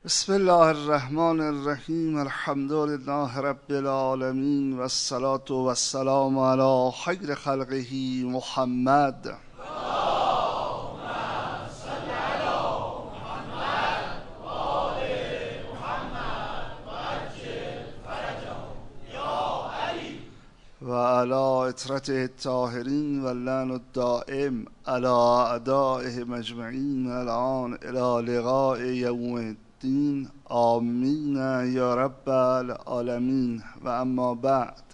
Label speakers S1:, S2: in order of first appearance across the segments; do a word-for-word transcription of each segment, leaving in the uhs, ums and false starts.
S1: بسم الله الرحمن الرحیم. الحمد لله رب العالمین و الصلاة و السلام علی خیر خلقه محمد. و علی اطرته الطاهرین و اللعن الدائم علی اعدائه مجمعین الان الی لقاء یوم الدین. آمین یا رب العالمین. و اما بعد،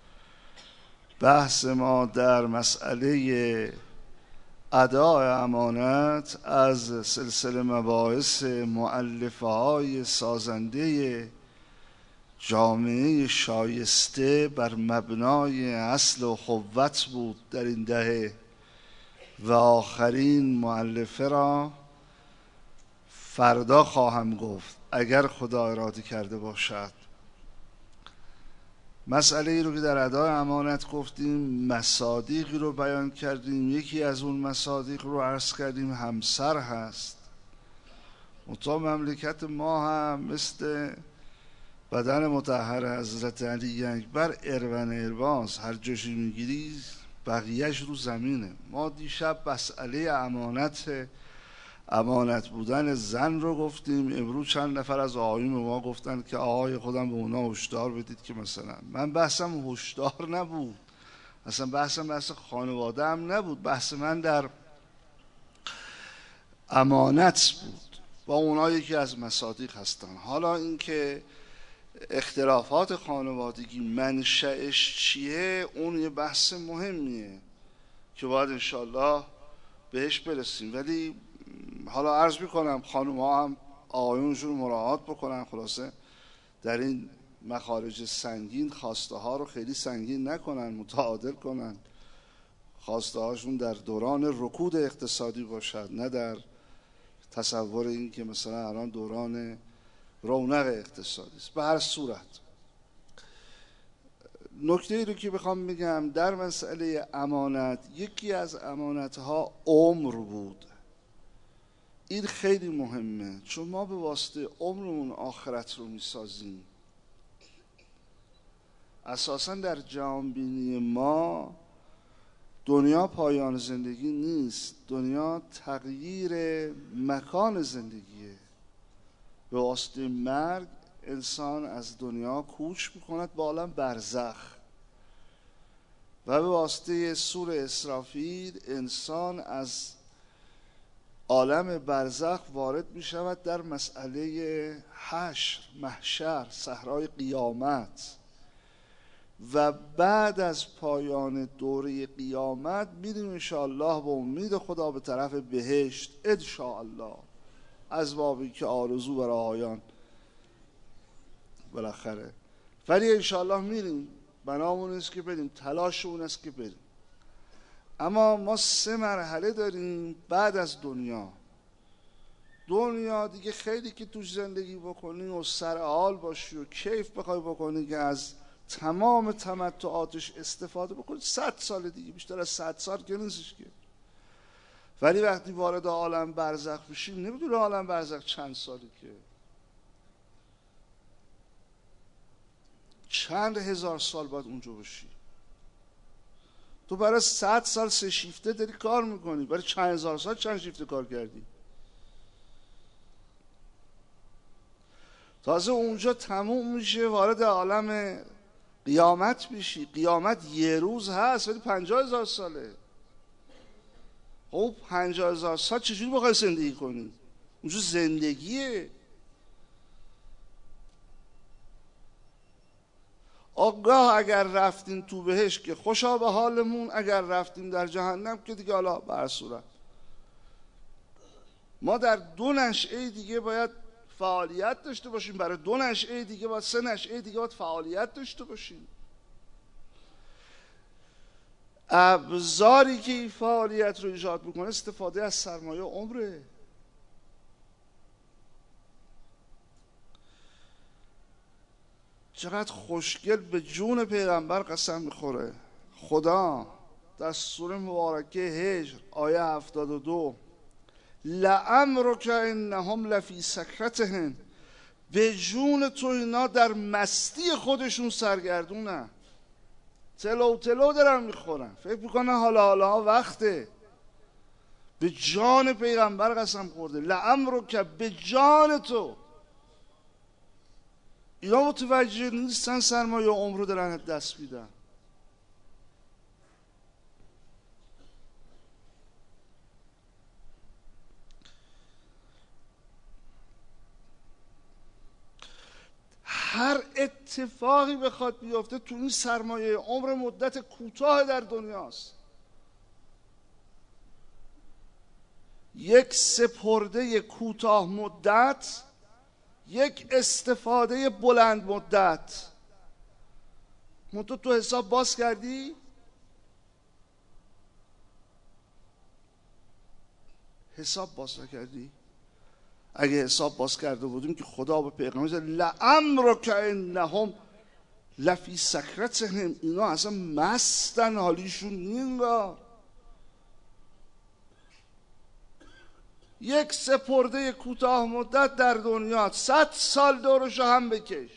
S1: بحث ما در مسئله اداء امانت از سلسله مباحث مؤلفه های سازنده جامعه شایسته بر مبنای اصل و قوت بود در این دهه و آخرین مؤلفه را فردا خواهم گفت اگر خدا اراده کرده باشد. مسئله ای رو که در ادای امانت گفتیم، مصادیقی رو بیان کردیم. یکی از اون مصادیق رو عرض کردیم همسر هست. منتها مملکت ما هم مثل بدن مطهر حضرت علی اکبر اروان ارواز، هر جاشی میگیری بقیهش رو زمینه. ما دیشب مسئله امانت امانت بودن زن رو گفتیم. امروز چند نفر از آقایون به ما گفتن که آقای خودم به اونا هشدار بدید که مثلا من بحثم هشدار نبود، اصلا بحثم بحث خانواده هم نبود، بحث من در امانت بود. با اونا یکی از مصادیق هستن. حالا اینکه اختلافات خانوادگی منشأش چیه، اون یه بحث مهمیه که باید انشالله بهش برسیم. ولی حالا عرض میکنم خانوم ها هم آقایونشون مراعات بکنن، خلاصه در این مخارج سنگین خواسته ها رو خیلی سنگین نکنن، متعادل کنن. خواسته هاشون در دوران رکود اقتصادی باشد، نه در تصور این که مثلا الان دوران رونق اقتصادی است. به هر صورت نکته ای رو که بخوام بگم در مسئله امانت، یکی از امانت ها عمر بود. این خیلی مهمه، چون ما به واسطه عمرمون آخرت رو میسازیم. اساسا در جهانبینی ما دنیا پایان زندگی نیست، دنیا تغییر مکان زندگیه. به واسطه مرگ انسان از دنیا کوچ میکند به عالم برزخ و به واسطه سور اسرافیل انسان از عالم برزخ وارد میشود در مسئله حشر، محشر، صحرای قیامت. و بعد از پایان دوره قیامت میریم انشاءالله به امید خدا به طرف بهشت انشاءالله، از بابی که آرزو برای آیان بالاخره. ولی انشاءالله میریم، بنامون است که بریم، تلاشمون است که بریم. اما ما سه مرحله داریم بعد از دنیا. دنیا دیگه خیلی که توش زندگی بکنی و سر حال باشی و کیف بخوای بکنی که از تمام تمتعاتش استفاده بکنی، صد سال دیگه، بیشتر از صد سال که نیستش که. ولی وقتی وارد عالم برزخ بشی نمیدونی عالم برزخ چند سالی که، چند هزار سال باید اونجا باشی. تو برای صد سال سه شیفته داری کار میکنی، برای چند هزار سال چند شیفته کار کردی. تازه اونجا تموم میشه، وارد عالم قیامت میشی. قیامت یه روز هست ولی پنجاه هزار ساله. خب پنجاه هزار سال چجوری بخوای زندگی کنی؟ اونجا زندگیه. آگاه اگر رفتیم تو بهشت که خوشا به حالمون، اگر رفتیم در جهنم که دیگه حالا به هر صورت. ما در دو نشعه دیگه باید فعالیت داشته باشیم، برای دو نشعه دیگه باید، سه نشعه دیگه باید فعالیت داشته باشیم. ابزاری که این فعالیت رو ایجاد میکنه استفاده از سرمایه عمره. چقدر خوشگل به جون پیغمبر قسم میخوره خدا در سوره مبارکه هجر آیه هفتاد و دو: لعمرک انهم لفی سکرتهم به جون تو اینا در مستی خودشون سرگردونن، تلو تلو دارن میخورن، فکر میکنن حالا حالا وقته. به جان پیغمبر قسم خورده، لعمرک، به جان تو. اینا متوجه نیستن سرمایه عمر رو دارن دست میدن. هر اتفاقی بخواد بیفته تو این سرمایه عمر مدت کوتاه در دنیاست. یک سپرده کوتاه مدت، یک استفاده بلند مدت. تو تو حساب باز کردی؟ حساب باز نکردی؟ اگه حساب باز کرده بودیم که خدا به پیغمبر گفت لعمرک انهم لفی سکرتهم، اینا اصلا مستن، حالیشون نینگار. یک سپرده کوتاه مدت در دنیا، صد سال دورشو هم بکش.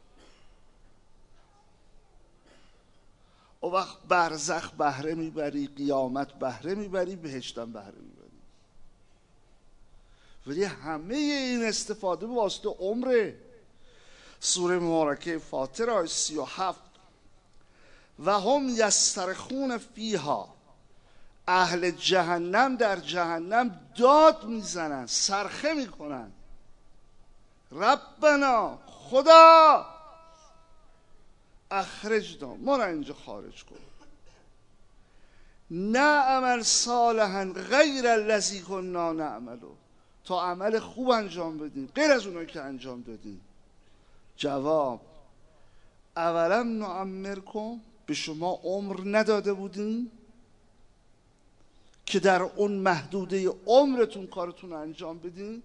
S1: او وقت برزخ بهره میبری، قیامت بهره میبری، بهشتم بهره میبری. ولی همه این استفاده به واسطه عمره. سوره مبارکه فاطر آیه سی و هفت، و هم یسترخون فیها، اهل جهنم در جهنم داد میزنن، صرخه میکنن، ربنا، خدا، اخرجنا، ما را اینجا خارج کن، نعمل صالحا غیر الذی کنا نعملو، تا عمل خوب انجام بدیم غیر از اونایی که انجام دادیم. جواب، اولم نعمرکم، به شما عمر نداده بودیم که در اون محدوده عمرتون کارتون انجام بدین؟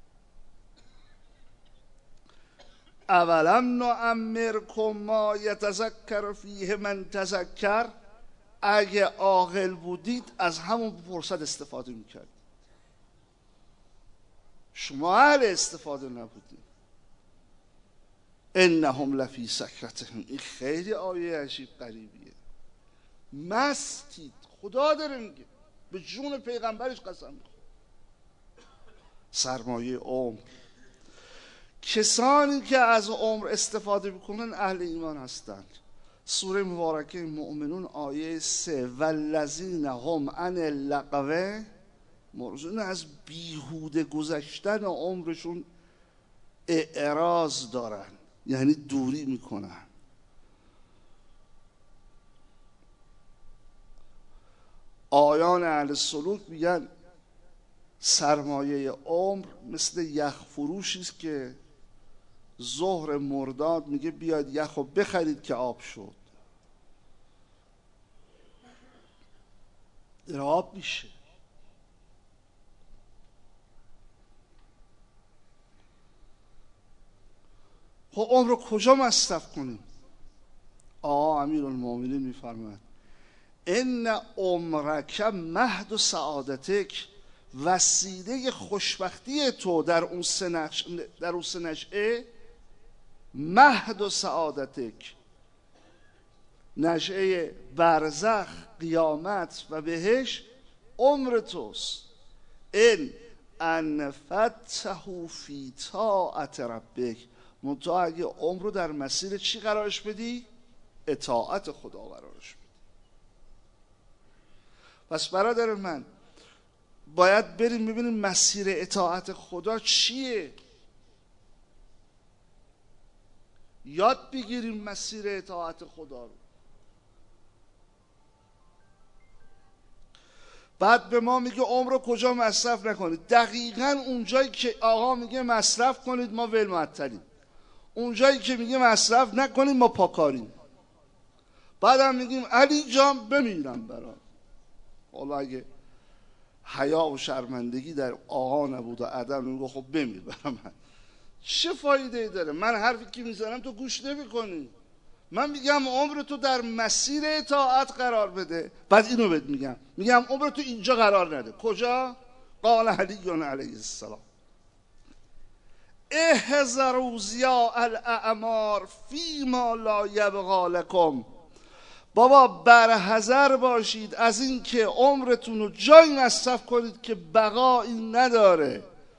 S1: اولم نعمرکم ما یتذکر فیه من تذکر، اگه عاقل بودید از همون فرصت استفاده میکرد. شما اهل استفاده نبودید. انهم لفی سکرتهم، این خیلی آیه عجیب غریبیه. مستید، خدا داره میگه، به جون پیغمبرش قسم میخوره. سرمایه عمر، کسانی که از عمر استفاده بکنن اهل ایمان هستند. سوره مبارکه مؤمنون آیه سه، والذین هم عن اللغو، موضوع از بیهوده گذشتن عمرشون اعراض دارن، یعنی دوری میکنن. آیان اهل سلوک میگن سرمایه عمر مثل یخ فروشی است که ظهر مرداد میگه بیاید یخو بخرید که آب شد، در آب میشه. خب عمر رو کجا مصرف کنیم؟ آقا امیرالمومنین میفرماید ان عمرک مهد و سعادتک، وسیله خوشبختی تو در اون سه در اون سه نشأه، مهد و سعادتک، نشأه برزخ، قیامت و بهش، عمر توست. ان انفته فی طاعت ربک، منتها اگه عمر رو در مسیر چی قرارش بدی؟ اطاعت خدا قرارش بدی. پس برادر من باید بریم ببینیم مسیر اطاعت خدا چیه، یاد بگیریم مسیر اطاعت خدا رو. بعد به ما میگه عمر رو کجا مصرف نکنید. دقیقاً اونجایی که آقا میگه مصرف کنید ما ول معطلیم، اونجایی که میگه مصرف نکنید ما پاکاریم. بعد هم میگیم علی جان بمیرم برام. حالا اگه حیا و شرمندگی در آقا نبود و ادب، میگه خب بمیر برام، چه فایده ای داره؟ من حرفی که میزنم تو گوش نمی‌کنی. من میگم عمر تو در مسیر اطاعت قرار بده، بعد اینو بهت میگم، میگم عمر تو اینجا قرار نده. کجا؟ قال علی علیه السلام احذروا ضیاء الاعمار فیما لا یبقی لکم. بابا برحذر باشید از این که عمرتون رو جایی مصرف کنید که بقایی نداره.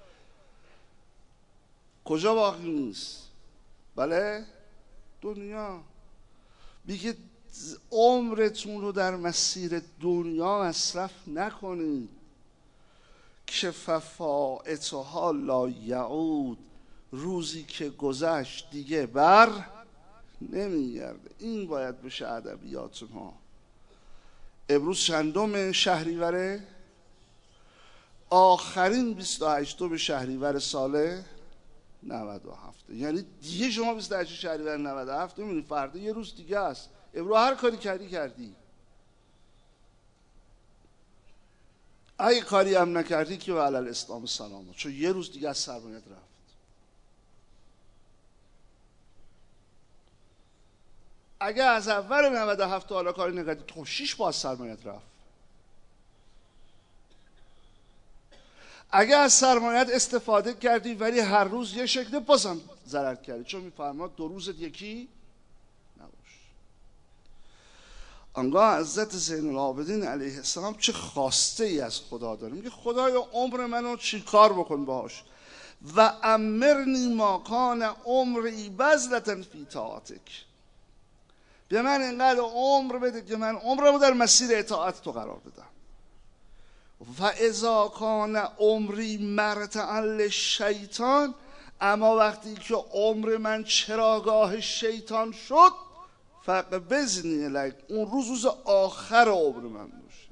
S1: کجا باقی نیست؟ بله دنیا. میگه عمرتون رو در مسیر دنیا مصرف نکنید که ففائتها لا یعود، روزی که گذشت دیگه بر نمیگرده. این باید بشه ادبیات ما. امروز چندم شهریوره؟ آخرین بیست و هشتم شهریور سال نود و هفت. یعنی دیگه شما بیست و هشتم شهریور نود و هفت نمیدونی فردا یه روز دیگه است. امروز هر کاری کردی کردی، اگه کاری هم نکردی که و علی الاسلام سلام، چون یه روز دیگه از سرمایت رفت. اگه از اول نود و هفت حالا کاری نکردی خب شیش با از سرمایت رفت. اگه از سرمایت استفاده کردی ولی هر روز یه شکل بازم ضرر کردی، چون میفرماد دو روزت یکی نباش. آنگاه حضرت زین العابدین علیه السلام چه خواسته ای از خدا داره. میگه خدایا عمر منو چی کار بکن باش و امرنی ما کان عمری بذلة فی طاعتک. به من اینقدر عمر بده که من عمرمو در مسیر اطاعت تو قرار بدم. و اذا کان عمری مرتعا للشیطان، اما وقتی که عمر من چراگاه شیطان شد فقبضنی الیک، اون روز روز آخر عمر من باشه.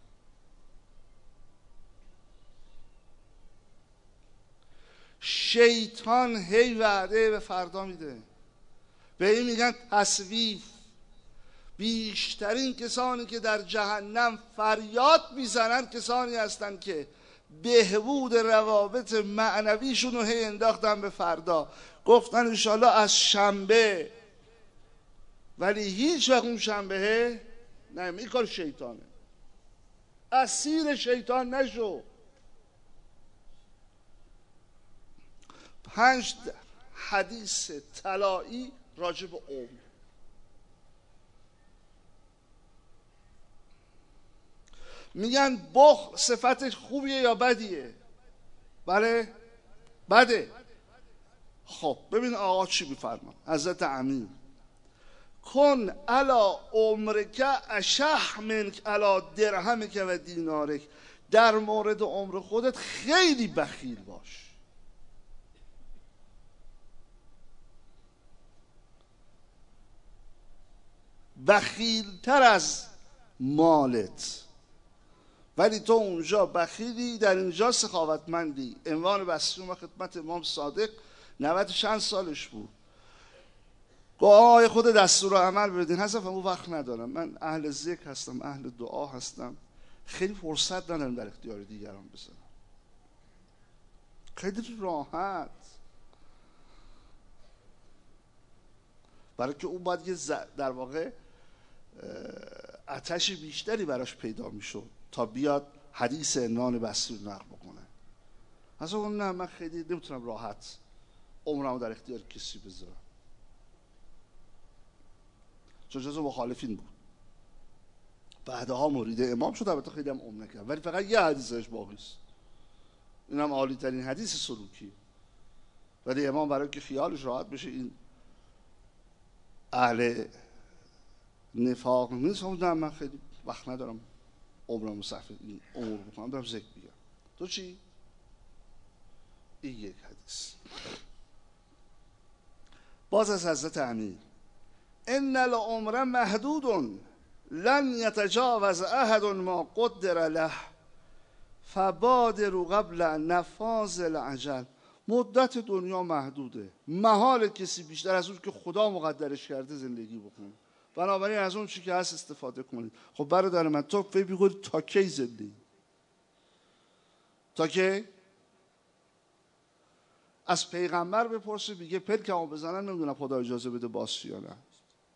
S1: شیطان هی وعده به فردا میده، به این میگن تصویف. بیشترین کسانی که در جهنم فریاد میزنن کسانی هستن که بهبود روابط معنویشون رو هی انداختن به فردا، گفتن انشالله از شنبه، ولی هیچ وقت اون شنبه نه. این کار شیطانه. اسیر شیطان نشو. پنج حدیث طلایی راجع به عمر. میگن بخل صفت خوبیه یا بدیه؟ بله بده. خب ببین آقا چی میفرمان حضرت امین، کن علا عمرک اشح منک علا درهمک و دینارک. در مورد عمر خودت خیلی بخیل باش. بخیلتر از مالت، ولی تو اونجا بخیلی، در اینجا سخاوتمندی. عنوان بسیون و خدمت امام صادق نود چند سالش بود. گفت آقای خود دستور عمل بدین. حضرت فرمود وقت ندارم، من اهل ذکر هستم، اهل دعا هستم، خیلی فرصت ندارم در اختیار دیگران بذارم. خیلی راحت، برای که اون باید یه در واقع آتش بیشتری براش پیدا میشد تا بیاد حدیث عنوان بسیون نقل بکنه. اصلا اون نه، من خیلی نمیتونم راحت عمرمو در اختیار کسی بذارم، چون جزو مخالفین بود. بعدها مرید امام شد، البته خیلی هم عمر نکرد، ولی فقط یه حدیثش باقی است، اینم عالی ترین حدیث سلوکی. ولی امام برای که خیالش راحت بشه این اهل نفاق نیست، نه من خیلی وقت ندارم عمرم صرف این امور بکنم، دارم ذکر بگم. تو چی؟ این یک حدیث. باز از حضرت امین، ان العمر محدود لن یتجاوز احد ما قدر له فبادروا قبل نفاذ العجل. مدت دنیا محدوده، محال کسی بیشتر از اون که خدا مقدرش کرده زندگی بکنه، بنابراین از اون چی که هست استفاده کنید. خب برادر من تو فکر می‌کنی تا کی زندگی؟ تا کی؟ از پیغمبر بپرسه، میگه پلکمو بزنن نمیدونم خدا اجازه بده باز یا نه.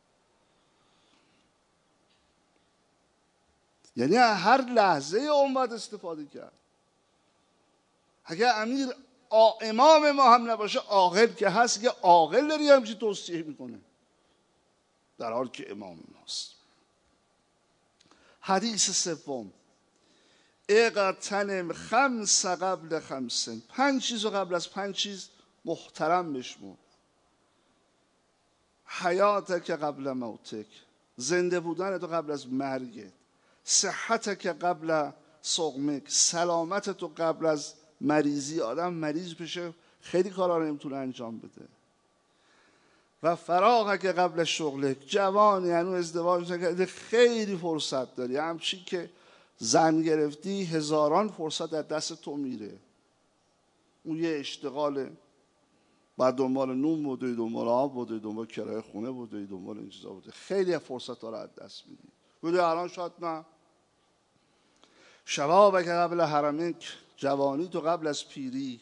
S1: یعنی هر لحظه اون باید استفاده کرد. اگر امیر امام ما هم نباشه، عاقل که هست، یه عاقل داری همچین توصیه میکنه در حال که امام ماست. حدیث سوم، اغتنم خمس قبل خمس، پنج چیز و قبل از پنج چیز محترم بشمر. حیاتک قبل موتک، زنده بودن تو قبل از مرگت. صحتک قبل سقمک، سلامت تو قبل از مریضی. آدم مریض بشه خیلی کارا نمیتونه انجام بده. و فراغک قبل شغلک، جوانی هنوز ازدواج نکردی خیلی فرصت داری، همچین که زن گرفتی هزاران فرصت در دست تو میره. اون یه اشتغاله، بعد دنبال نون بوده، دنبال آب بوده، دنبال کرایه خونه بوده، دنبال این چیزا بوده، خیلی فرصت ها رو از دست میدی. بوده الان شاید نه. شبابک قبل حرمک، جوانی تو قبل از پیری.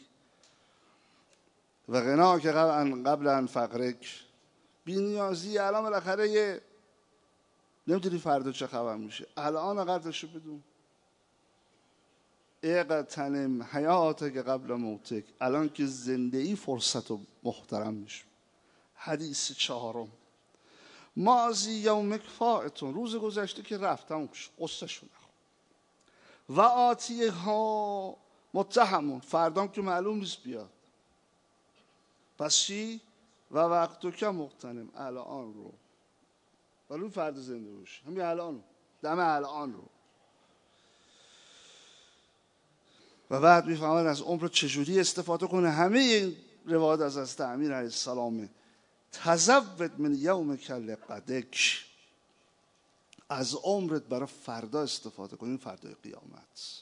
S1: و غناک قبل قبل ان فقرک، بی‌نیازی الان بالاخره یه نمیدونی فردا چه خبر میشه، الان قدرشو بدون. اغتنم حیاتک قبل موتک، الان که زنده ای فرصت و محترم میشه. حدیث چهارم، ماضی یومک فائتون، روز گذشته که رفتم قصه شو نخور. و آتیه ها متهمون، فردام که معلوم نیست بیاد. پس چی؟ و وقتو که مغتنم، الان رو، ولی فرد زنده باشی، همین الان رو، دم الان رو. و بعد میفهمن از عمر چجوری استفاده کنه. همه این روایت از حضرت امیر علیه السلامه. تزود من یومک لغدک، از عمرت برای فردا استفاده کنی، فردای قیامت.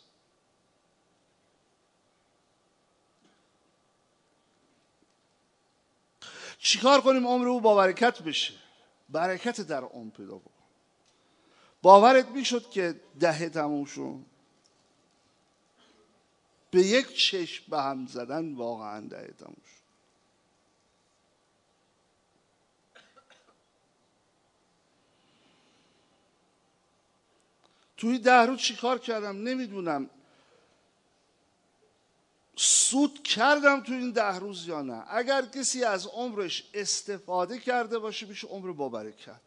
S1: چیکار کنیم عمر او با برکت بشه؟ برکت در عمر پیدا بکن. باورت میشد که دهه تموم شد؟ به یک چشم به هم زدن واقعا دهه تموم شد. توی ده روز چی کار کردم نمیدونم، سود کردم تو این ده روز یا نه. اگر کسی از عمرش استفاده کرده باشه میشه عمر با برکت،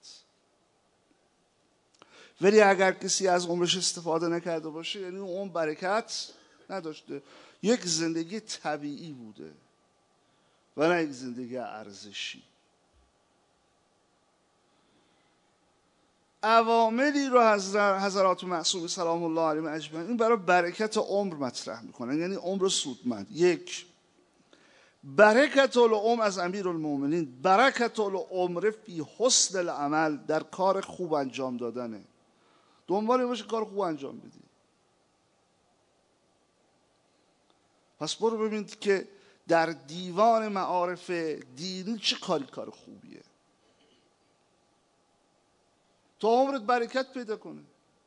S1: ولی اگر کسی از عمرش استفاده نکرده باشه یعنی اون عمر برکت نداشته، یک زندگی طبیعی بوده و نه یک زندگی ارزشی. عواملی رو حضرات معصوم سلام الله علیهم اجمعین برای برکت عمر مطرح میکنن، یعنی عمر سودمند. یک، برکت العمر از امیرالمومنین، برکت العمر فی حسن العمل، در کار خوب انجام دادنه. دنبال باشه کار خوب انجام بدی. پس برو ببین که در دیوان معارف دینی چه کاری کار خوبیه تا عمرت برکت پیدا کنه.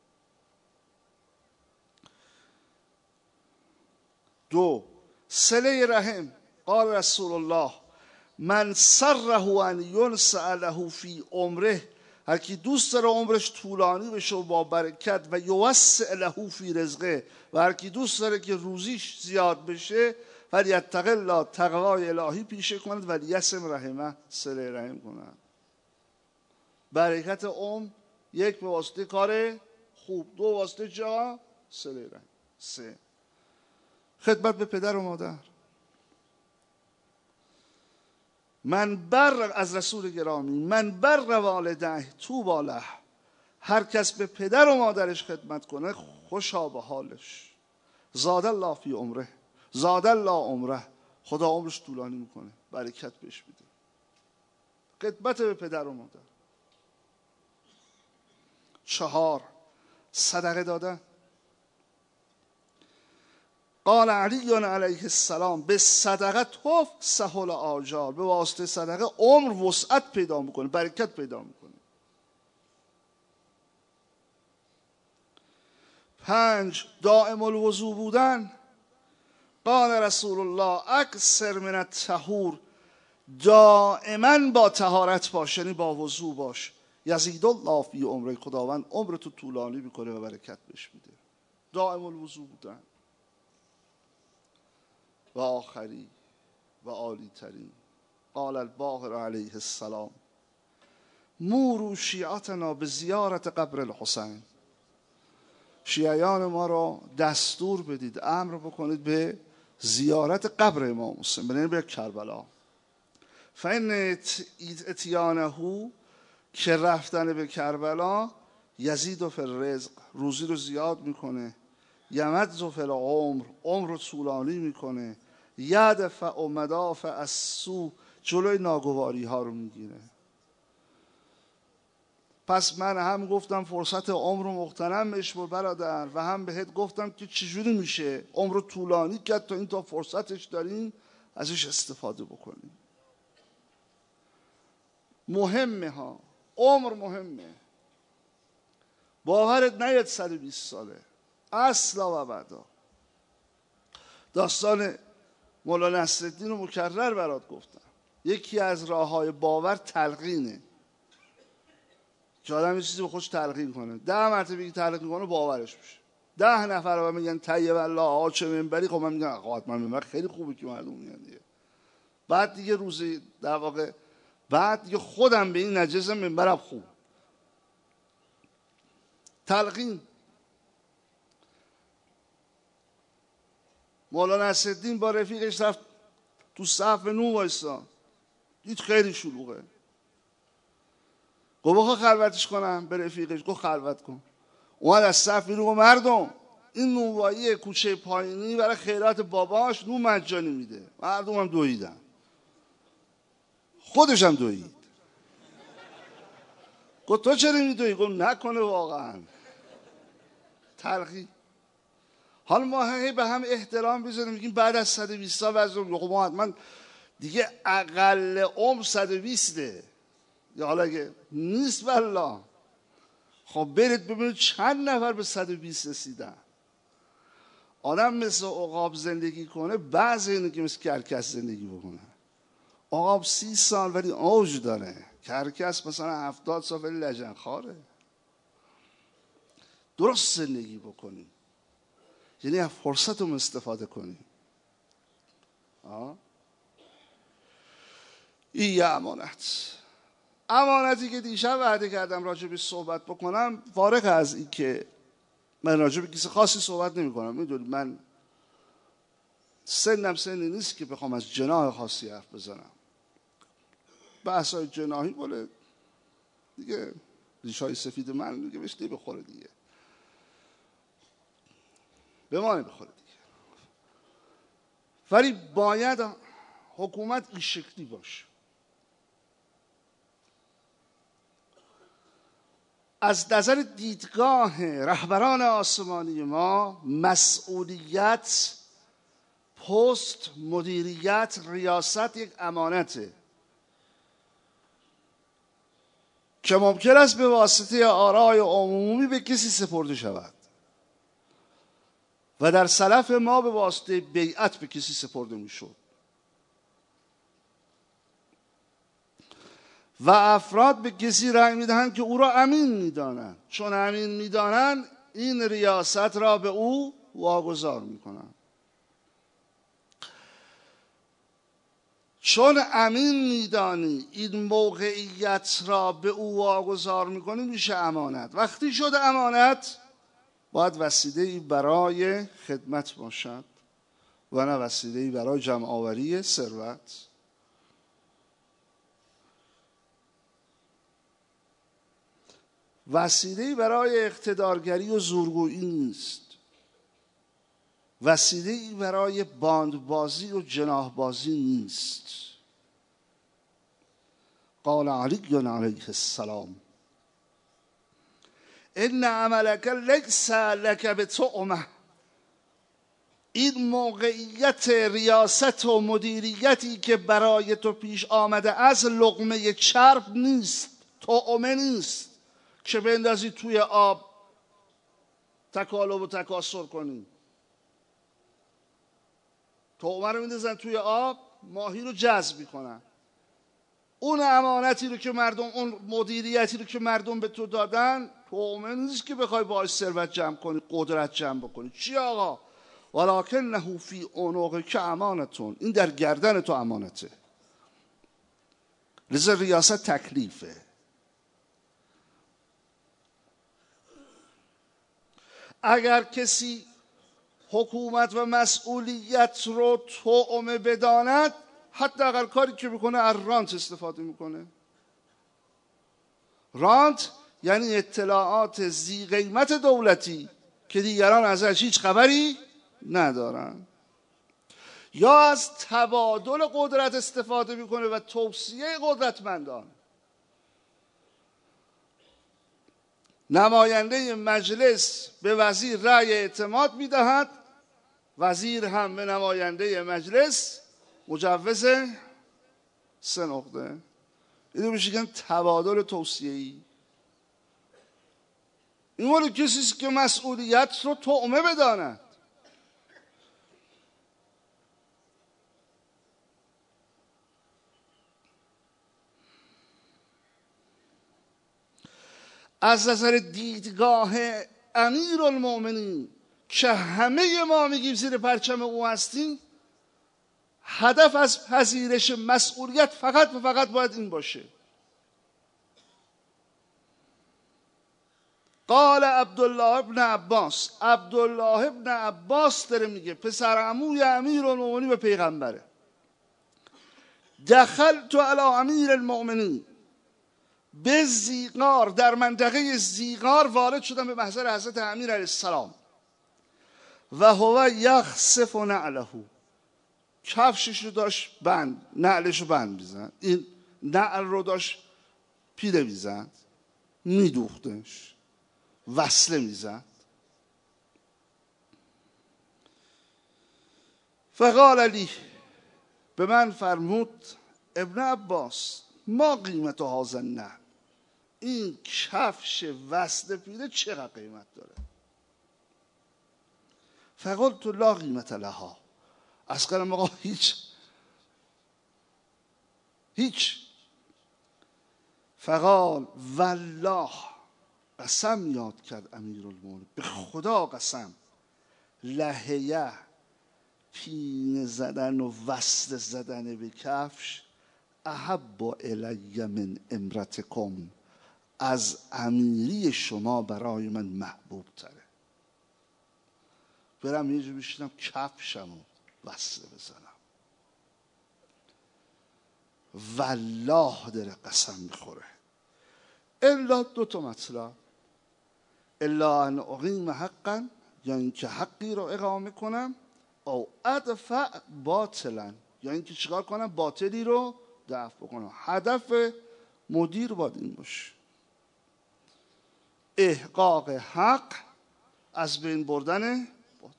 S1: دو، صله رحم. قال رسول الله من سره ان ینسأ له فی عمره، هر کی دوست داره عمرش طولانی بشه و با برکت، و یوسع له فی رزقه، و هر کی دوست داره که روزیش زیاد بشه، فلیتق الله، تقوای الهی پیشه کند، ولیصل رحمه، صله رحم کند. برکت عمر یک به واسطه کار خوب، دو واسطه جا صله رحم. سه، خدمت به پدر و مادر. من بر، از رسول گرامی، من بر والده طوبی له، هر کس به پدر و مادرش خدمت کنه خوشا به حالش. زاد الله فی عمره، زاد الله عمره، خدا عمرش طولانی میکنه، برکت بهش میده. خدمت به پدر و مادر. چهار، صدقه دادن. قال علی علیه السلام به صدقه توف سهل آجال، به واسطه صدقه عمر وسعت پیدا میکنه، برکت پیدا میکنه. پنج، دائم الوضو بودن. قال رسول الله اکثر من الطهور، دائما با طهارت باش، یعنی با وضو باش. یزید الله فی عمره، خداوند عمرتو طولانی میکنه و برکت بهش میده. دائم الوضو بودن. و آخری و عالی ترین. قال الباقر علیه السلام مورو شیعتنا به زیارت قبر الحسین، شیعیان ما را دستور بدید، امر بکنید به زیارت قبر امام حسین، برین به کربلا. فإن اتیانه، که رفتن به کربلا، یزید فی الرزق، روزی رو زیاد میکنه، یمد فی العمر، عمر رو طولانی میکنه، یدفع و مدافع السوء، جلوی ناگواری ها رو میگیره. پس من هم گفتم فرصت عمر رو مغتنم بشمر برادر، و هم بهت گفتم که چجوری میشه عمر رو طولانی کرد تا این تا فرصتش دارین ازش استفاده بکنیم. مهمه ها، عمر مهمه. باورت نیاد صد و بیست ساله اصلا و بعدا. داستان مولانا نصرالدین رو مکرر برات گفتم. یکی از راه های باور تلقینه، که آدم یه چیزی به خودش تلقین کنه، ده مرتبه بگی تلقین کنه باورش میشه. ده نفر رو میگن طیب الله آقا چه منبری، خب من میگم آقا من منبر خیلی خوبه که مردم میگن دیگه. بعد دیگه روزی در واقع بعد دیگه خودم به این نجزم منبرم خوب. تلقین. مولانا نصرالدین با رفیقش رفت تو صف نو وایسا، دید خیلی شلوغه. گفت بخواه خلوتش کنم، به رفیقش گفت خلوت کن. اومد از صف بیرون گفت مردم این نونوایی کوچه پایینی برای خیرات باباش نون مجانی میده. مردم هم دویدن، خودش هم دوید. گفت تو چرا میدویی؟ گفت نکنه واقعا. تلقی. حالا ما هی به هم احترام بذاریم، میگیم بعد از صد و بیست سال وزن، خب ما حتما دیگه اقل عمر صد و بیسته، یا حالا اگه نیست والله خب برید ببینید چند نفر به صد و بیست رسیدن. آدم مثل عقاب زندگی کنه، بعضی اینه که مثل کرکس زندگی بکنه. عقاب سی سال ولی اوج داره، کرکس مثلا هفتاد سال ولی لجنخواره. درست زندگی بکنیم، یعنی از فرصت رو استفاده کنیم. آه؟ این یه امانت. امانتی که دیشب وعده کردم راجع به صحبت بکنم، فارغ از این که من راجع به کسی خاصی صحبت نمی کنم، میدونید من سنم سنی نیست که بخوام از جناح خاصی حرف بزنم. بحثای جناحی بوله دیگه، ریشای سفید من دیگه بهش نمیخوره دیگه، به ما نمیخوره دیگه. ولی باید حکومت این شکلی باشه. از نظر دیدگاه رهبران آسمانی ما، مسئولیت، پست، مدیریت، ریاست یک امانته که ممکن است به واسطه آرای عمومی به کسی سپرده شود و در سلف ما به واسطه بیعت به کسی سپرده میشد و افراد به کسی رأی میدهند که او را امین میدانند. چون امین میدانند این ریاست را به او واگذار میکنند. چون امین میدانی این موقعیت را به او واگذار میکنی، میشه امانت. وقتی شد امانت، باید وسیله‌ای برای خدمت باشد و نه وسیله‌ای برای جمع آوری ثروت. وسیله‌ای برای اقتدارگری و زورگویی نیست، وسیله‌ای برای باندبازی و جناحبازی نیست. قال علی علیه السلام ان عملک لیس لک بطعمه. این موقعیت ریاست و مدیریتی که برای تو پیش آمده از لقمه چرب نیست، طعمه نیست که بندازی توی آب تکالب و تکاسر کنی. طعمه رو میندازن توی آب، ماهی رو جذب میکنن. اون امانتی رو که مردم، اون مدیریتی رو که مردم به تو دادن، طعمه نیست که بخوای باهاش ثروت جمع کنی، قدرت جمع بکنی. چی آقا؟ ولکنه فی عنقک امانتون، این در گردن تو امانته. لذا ریاست تکلیفه. اگر کسی حکومت و مسئولیت رو طعمه بداند، حتی اگر کاری که میکنه از رانت استفاده میکنه. رانت یعنی اطلاعات ذی قیمت دولتی که دیگران ازش هیچ خبری ندارن. یا از تبادل قدرت استفاده میکنه و توصیه قدرتمندان. نماینده مجلس به وزیر رأی اعتماد میدهد، وزیر هم به نماینده مجلس مجوز سه نقطه. اینو میشه تبادل توصیه‌ای. این مال کسی که مسئولیت رو طعمه بداند. از نظر دیدگاه امیرالمؤمنین که همه ما میگیم زیر پرچم او هستیم، هدف از پذیرش مسئولیت فقط و فقط باید این باشه. قال عبدالله ابن عباس، عبدالله ابن عباس داره میگه، پسر عموی امیرالمؤمنین به پیغمبره، دخلت علی امیر المؤمنین به زیغار، در منطقه زیغار وارد شدم به محضر حضرت امیر علیه السلام، و هو یخسف نعله، کفشش رو داشت بند، نعلش رو بند میزد، این نعل رو داشت پیره میزد، میدوختش، وصله میزد. فقال علی، به من فرمود ابن عباس، ما قیمت هذا النعل، این کفش وصله پیره چقدر قیمت داره؟ فقلت لا قیمت لها، از کلم آقا هیچ هیچ. فقال والله، قسم یاد کرد امیرالمؤمنین، به خدا قسم، لحیه، پینه زدن و وصل زدن به کفش، احب الی من امرتکم، از امیری شما برای من محبوب تره. برم یه جور بشینم کفشمو وصله بزنم. والله داره قسم میخوره. الا دو تا مطلب، الا ان اقیم حقا، یا اینکه حقی رو اقامه کنم، او ادفع باطلا، یا اینکه چیکار کنم باطلی رو دفع بکنم. هدف مدیر باید این باشه، احقاق حق، از بین بردن باطل.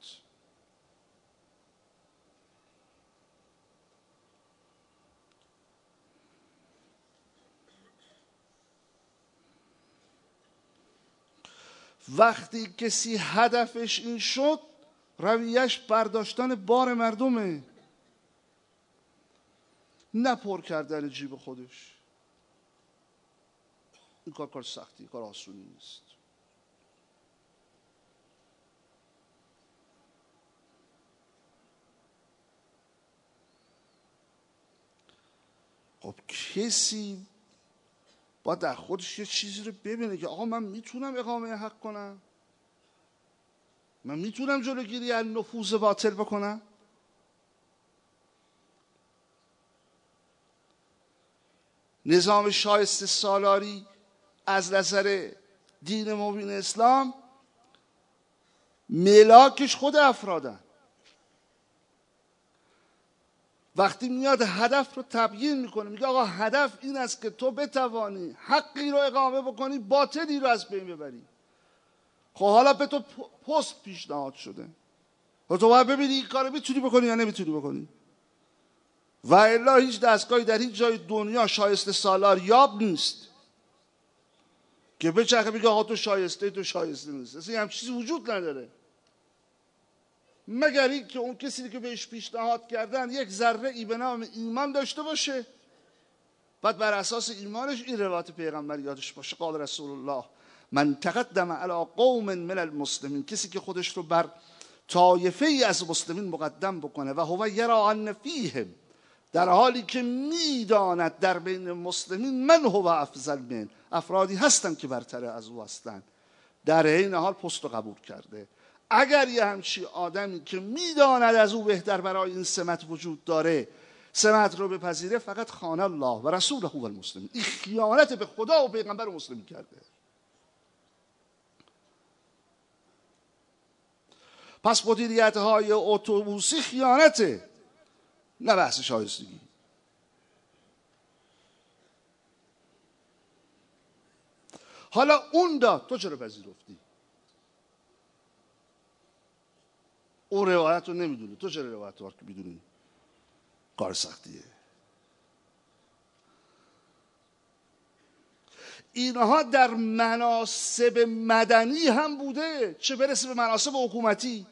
S1: وقتی کسی هدفش این شد، رویش برداشتن بار مردمه، نه پر کردن جیب خودش. این کار کار سختی، کار آسونی نیست. خب کسی باید در خودش یه چیزی رو ببینه که آقا من میتونم اقامه حق کنم، من میتونم جلوگیری از نفوذ باطل بکنم. نظام شایسته سالاری از نظر دین مبین اسلام ملاکش خود افرادن. وقتی میاد هدف رو تبیین میکنه، میگه آقا هدف این است که تو بتوانی حقی رو اقامه بکنی، باطلی رو از بین ببری. خب حالا به تو پست پیشنهاد شده و تو باید ببینی این کارو میتونی بکنی یا نمیتونی بکنی. و الا هیچ دستگاهی در هیچ جای دنیا شایسته سالار یاب نیست که بچرخه بگه آقا تو شایسته تو شایسته نیست. اصلا همچین چیزی وجود نداره، مگر این که اون کسی که بهش پیشنهاد کردن یک ذره ای به نام ایمان داشته باشه، بعد بر اساس ایمانش این روایت پیغمبر یادش باشه. قال رسول الله من تقدم علی قوم من المسلمین، کسی که خودش رو بر طایفه ای از مسلمین مقدم بکنه و هو یرا ان فیهم، در حالی که میداند در بین مسلمین من هو افضل من، افرادی هستن که برتر از او هستن، در این حال پست رو قبول کرده. اگر یه همچی آدمی که میداند از او بهتر برای این سمت وجود داره سمت رو بپذیره، فقط خان الله و رسوله و المسلمین، این خیانت به خدا و پیغمبر و مسلمین کرده. پس مدیریت های اتوبوسی خیانته، نه بحث شایستگی. حالا اون داد، تو چرا پذیرفتی؟ اون روایت رو نمیدونی، تو چرا روایت رو میدونی؟ کار سختیه. اینها در مناصب مدنی هم بوده، چه برسه به مناصب حکومتی.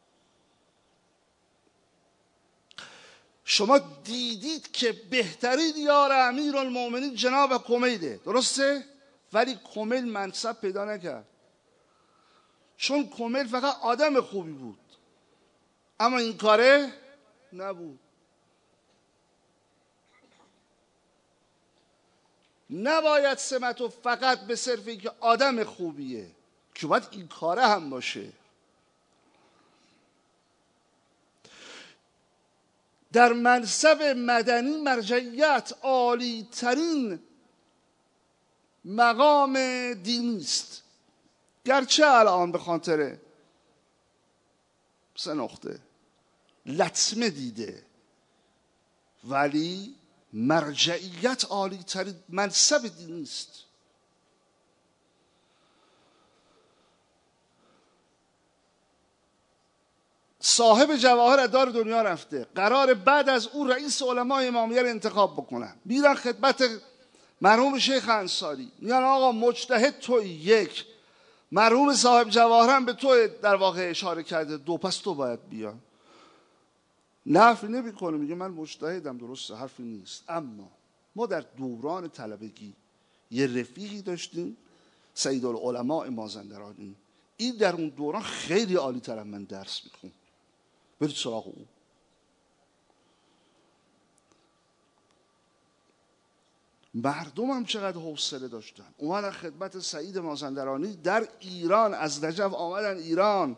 S1: شما دیدید که بهترین یار امیرالمومنین جناب کمیله، درسته؟ ولی کمیل منصب پیدا نکرد، چون کمیل فقط آدم خوبی بود اما این کاره نبود. نباید سمتو فقط به صرف اینکه آدم خوبیه، که باید این کاره هم باشه. در منصب مدنی مرجعیت عالی ترین مقام دینی است، گرچه الان به خاطر سه نقطه لطمه دیده، ولی مرجعیت عالی ترین منصب دینی است. صاحب جواهر از دار دنیا رفته، قرار بعد از او رئیس علمای امامیه رو انتخاب بکنن. میرن خدمت مرحوم شیخ انصاری، میگن آقا مجتهد توی یک، مرحوم صاحب جواهر هم به تو در واقع اشاره کرده دو، پس تو باید بیا. نفی نمی کنه، میگه من مجتهدم، درسته، حرفی نیست. اما ما در دوران طلبگی یه رفیقی داشتیم سید العلماء مازندرانی، این در اون دوران خیلی عالی تر من درس میخون، برید سراغ او. مردم هم چقدر حوصله داشتن، اومدن خدمت سعید مازندرانی در ایران، از نجف آمدن ایران.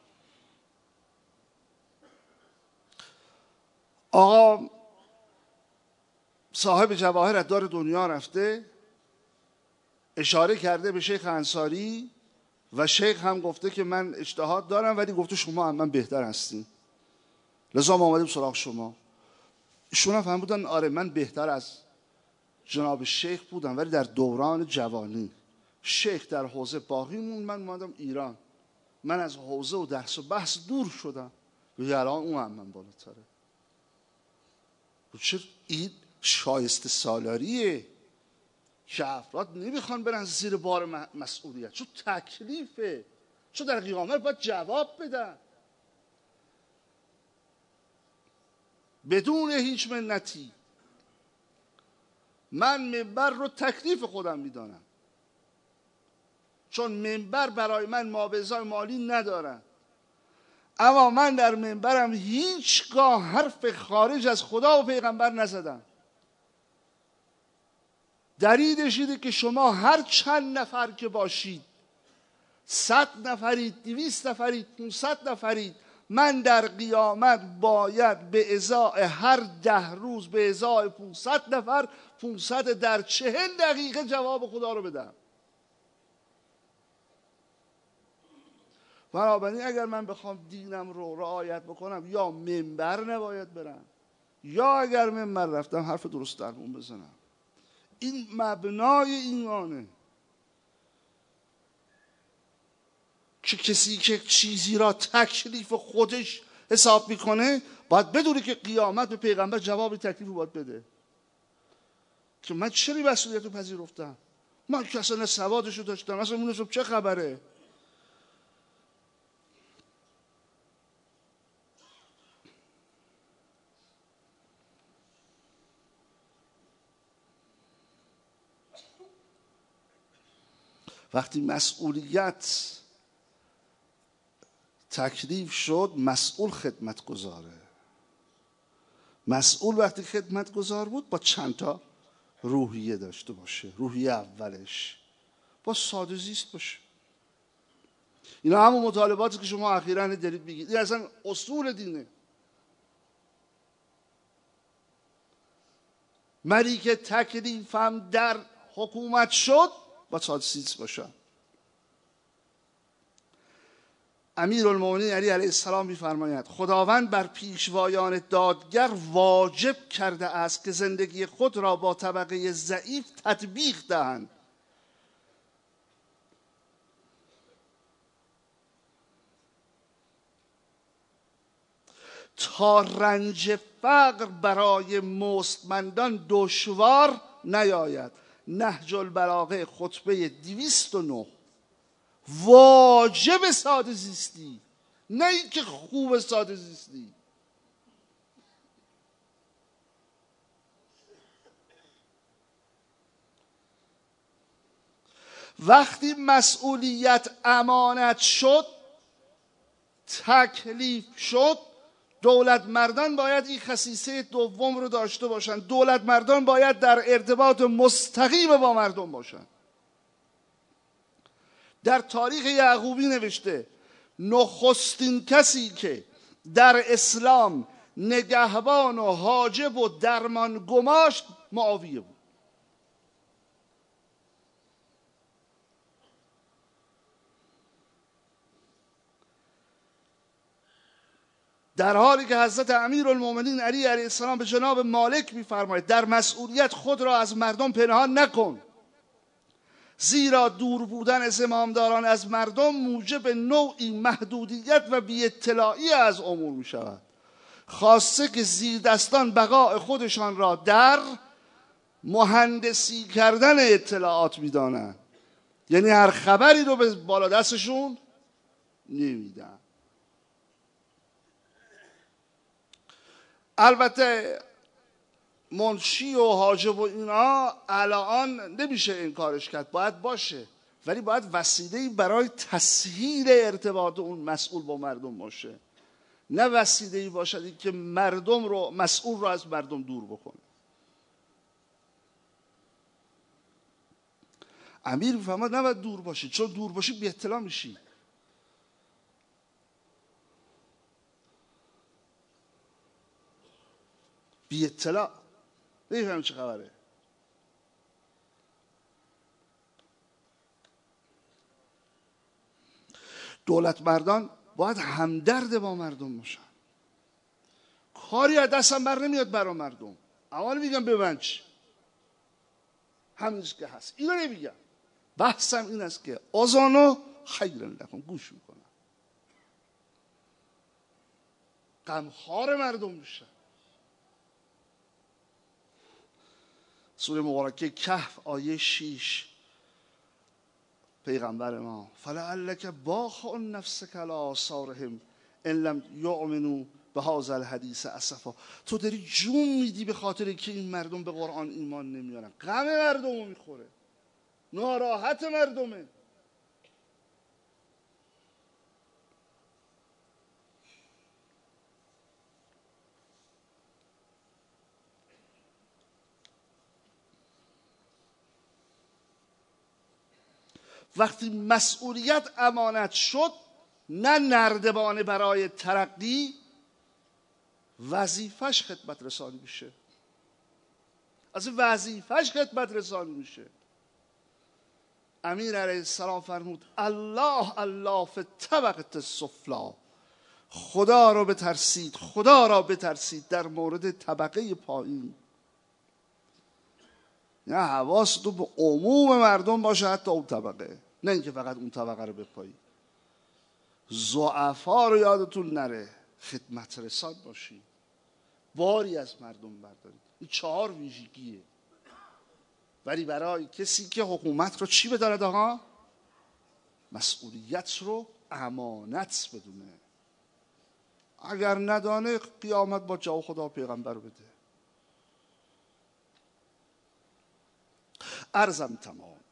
S1: آقا صاحب جواهر از دار دنیا رفته، اشاره کرده به شیخ انصاری و شیخ هم گفته که من اجتهاد دارم، ولی گفته شما هم من بهتر هستین، لذا ما آمدیم سراغ شما. ایشون هم فهم بودن آره من بهتر از جناب شیخ بودم، ولی در دوران جوانی شیخ در حوزه باقی مون، من اومدم ایران، من از حوزه و درس و بحث دور شدم و الان اون هم من بالاتره. چه این شایسته سالاریه که افراد نمیخوان برن زیر بار مسئولیت، چون تکلیفه، چون در قیامت باید جواب بدن بدون هیچ منتی. من منبر رو تکلیف خودم میدانم، چون منبر برای من مابعضای مالی ندارم، اما من در منبرم هیچگاه حرف خارج از خدا و پیغمبر نزدم. دلیلش اینه که شما هر چند نفر که باشید، صد نفرید، دویست نفرید، پونصد نفرید، من در قیامت باید به ازای هر ده روز به ازای پونصد نفر پونصد در چهل دقیقه جواب خدا رو بدم. بنابراین اگر من بخوام دینم رو رعایت بکنم، یا منبر نباید برم، یا اگر منبر رفتم حرف درست درمون بزنم. این مبنای ایمانه که کسی که چیزی را تکلیف خودش حساب میکنه باید بدونه که قیامت به پیغمبر جواب تکلیف رو باید بده، که من چرا مسئولیت رو پذیرفتم، من که اصلا سوادش رو داشتم، اصلا اون چه خبره. وقتی مسئولیت تکلیف شد مسئول خدمت گذاره. مسئول وقتی خدمت گذار بود با چند تا روحیه داشته باشه. روحیه اولش با ساده زیست باشه. اینا همون مطالباتی که شما اخیراً دارید بگید، این اصلا اصول دینه. مری که تکلیفم در حکومت شد با ساده زیست باشه. امیرالمومنین علی علیه السلام می‌فرماید خداوند بر پیشوایان دادگر واجب کرده است که زندگی خود را با طبقه ضعیف تطبیق دهند. تا رنج فقر برای مستمندان دشوار نیاید. نهج البلاغه خطبه دویست و نه. واجب ساده زیستی، نه اینکه خوب ساده زیستی. وقتی مسئولیت امانت شد، تکلیف شد، دولت مردان باید این خصیصه دوم رو داشته باشن. دولت مردان باید در ارتباط مستقیم با مردم باشن. در تاریخ یعقوبی نوشته نخستین کسی که در اسلام نگهبان و حاجب و درمان گماشت معاویه بود. در حالی که حضرت امیرالمومنین علی علیه السلام به جناب مالک می‌فرماید در مسئولیت خود را از مردم پنهان نکن، زیرا دور بودن زمامداران از مردم موجب نوعی محدودیت و بی اطلاعی از امور می شود، خاصه که زیر دستان بقای خودشان را در مهندسی کردن اطلاعات می دانند. یعنی هر خبری رو به بالا دستشون نمیدن. البته منشی و حاجب و اینا الان نمیشه انکارش کرد، باید باشه، ولی باید وسیله‌ای برای تسهیل ارتباط اون مسئول با مردم باشه، نه وسیله‌ای باشد که مردم رو مسئول رو از مردم دور بکنه. امیر میفهمد نباید دور باشی، چون دور باشی بی اطلاع میشی. بی اطلاع نمیفهم چه خبره. دولت مردان باید همدرد با مردم باشن. کاری از دستم بر نمیاد برای مردم، اول میگم به من چی، همینش که هست اینو نمیگم. بحثم این است که آزانو خیرا لکن، گوش میکنم، غمخوار مردم میشن. سوره مبارکه کهف آیه شیش پیغمبر ما فلعلک باخع نفسک علی آثارهم ان لم یؤمنوا بهذا الحدیث اسفا. تو داری جون میدی به خاطر که این مردم به قرآن ایمان نمیارن. غم مردم رو میخوره، ناراحت مردمه. وقتی مسئولیت امانت شد، نه نردبانه برای ترقی، وظیفش خدمت رسانی میشه. از وظیفش خدمت رسانی میشه. امیر علیه السلام فرمود الله الله فی الطبقة السفلی، خدا را بترسید، خدا را بترسید در مورد طبقه پایین. نه حواس تو به عموم مردم باشه، حتی اون طبقه، نه اینکه فقط اون طبقه رو بپایی. ضعفا رو یادتون نره، خدمت رسان باشی، باری از مردم بردارید. این چهار ویژگیه. ولی برای کسی که حکومت رو چی بداند آقا؟ مسئولیت رو امانت بدونه. اگر ندانه قیامت با جا خدا پیغمبر رو بده. عرضم تمام.